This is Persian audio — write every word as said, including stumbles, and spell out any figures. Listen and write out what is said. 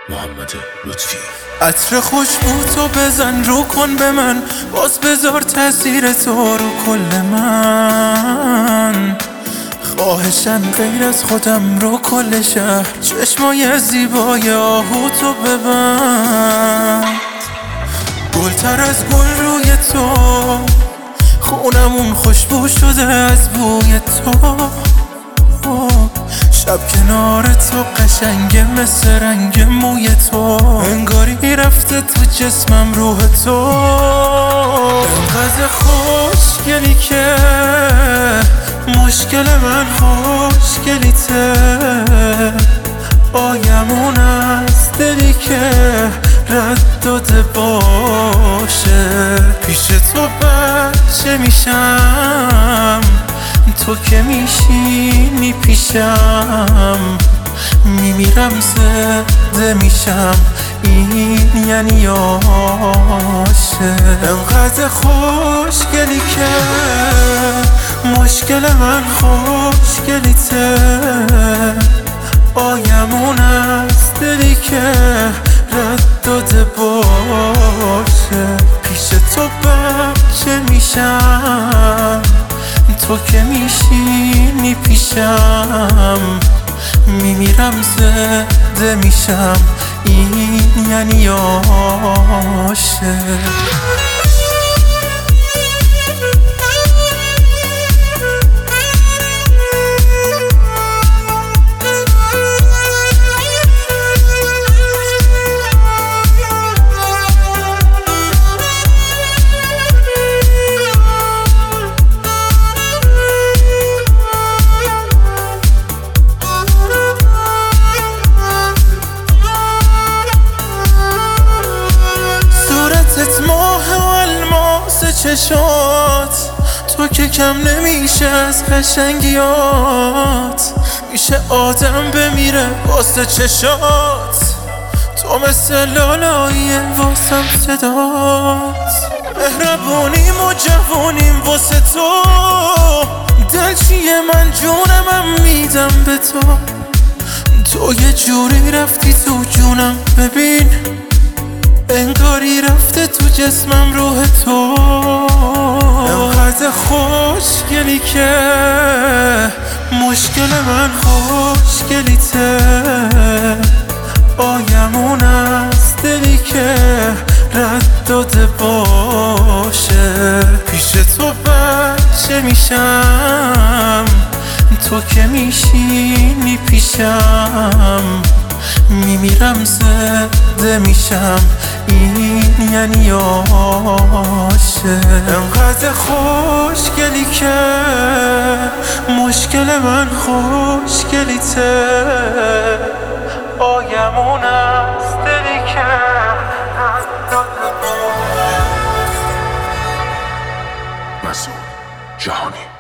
محمد لطفی. عطر خوشبو تو بزن رو کن به من، باز بذار تاثیر تو رو کل من. خواهشن غیر از خودم رو کل شهر، چشمای زیبای آهو تو ببند. گلتر از گل روی تو، خونمون خوشبو شده از بوی تو. شب کنار تو قشنگه مثل رنگ موی تو، انگاری رفته تو جسمم روح تو. انقدر خوشگلی که مشکل من خوشگلیته. آیمون از دلی که رد داده باشه. پیش تو بچه میشم، تو که میشینی پیشم. میمیرم زنده میشم، این یعنی عاشق. انقدر خوشگلی که مشکل من خوشگلیته. آیمون از دلی که رد داده باشه. پیش تو بچه میشم، تو که میشینی پیشم. میمیرم زنده میشم، این یعنی عاشق. چشات تو که کم نمیشه از قشنگیات. میشه آدم بمیره واسه چشات. تو مثل لالاییه واسم صدات. مهربونیم و جوونیم واسه تو. دل چیه من جونمم میدم به تو. تو یه جوری رفتی تو جونم، ببین انگاری رفته تو جسمم روح تو. انقدر خوشگلی که مشکل من خوشگلیته. آیمون از دلی که رد داده باشه. پیش تو بچه میشم، تو که میشینی پیشم. میمیرم زنده میشم، این یعنی عاشق. انقدر خوشگلی که مشکل من خوشگلیته. آیمون از دلی که مسعود جهانی.